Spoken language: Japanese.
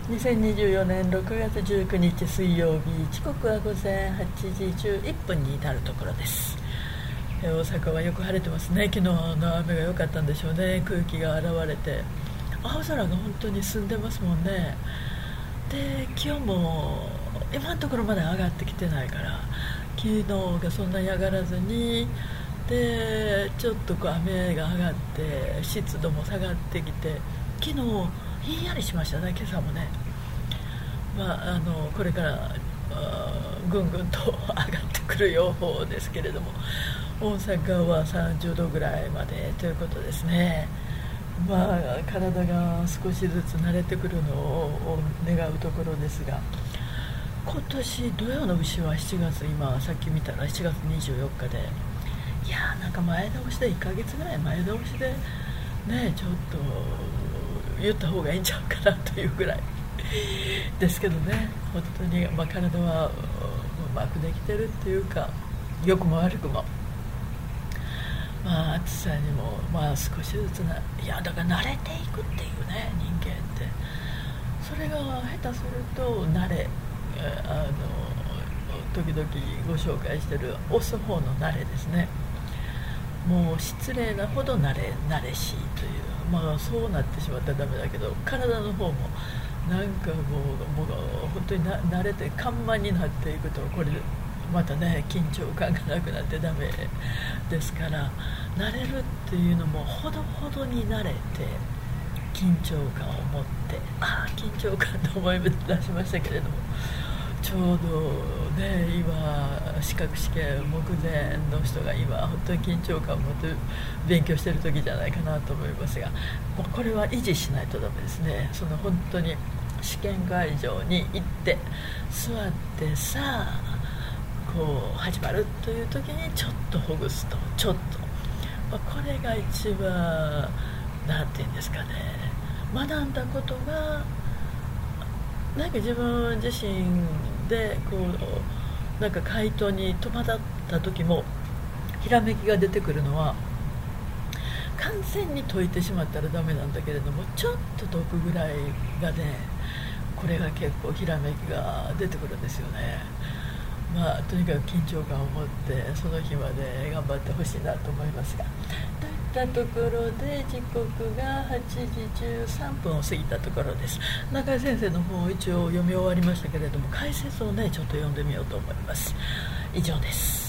2024年6月19日水曜日、時刻は午前8時11分に至るところです。大阪はよく晴れてますね。昨日の雨が良かったんでしょうね。空気が現れて青空が本当に澄んでますもんね。で、気温も今のところまだ上がってきてないから、昨日がそんなに上がらずに、でちょっと雨が上がって湿度も下がってきて、昨日ひんやりしましたね。今朝もね、これからぐんぐんと上がってくる予報ですけれども、大阪は30度ぐらいまでということですね。体が少しずつ慣れてくるのを願うところですが、今年土曜の牛は7月、今さっき見たら7月24日で、いやなんか前倒しで1ヶ月ぐらい前倒しでね、ちょっと言った方がいいんちゃうかなというぐらいですけどね。本当に、体はうまくできてるっていうか、良くも悪くも、暑さにも少しずつだから慣れていくっていうね、人間ってそれが下手すると慣れ、時々ご紹介してる押す方の慣れですね。もう失礼なほど慣れしという、そうなってしまったらダメだけど、体の方もなんかもう本当に慣れて緩慢になっていくと、これまたね、緊張感がなくなってダメですから、慣れるっていうのもほどほどに慣れて、緊張感を持って、緊張感と思い出しましたけれども、ちょうどね、今資格試験目前の人が今本当に緊張感を持って勉強している時じゃないかなと思いますが、これは維持しないとダメですね。その本当に試験会場に行って座ってさあ始まるという時にちょっとほぐすと、ちょっと、これが一番なんていうんですかね、学んだことがなんか自分自身でなんか回答に戸惑った時もひらめきが出てくるのは、完全に解いてしまったらダメなんだけれども、ちょっと解くぐらいがね、これが結構ひらめきが出てくるんですよね。とにかく緊張感を持ってその日まで頑張ってほしいなと思いますが、といったところで時刻が8時13分を過ぎたところです。中井先生の方を一応読み終わりましたけれども、解説をねちょっと読んでみようと思います。以上です。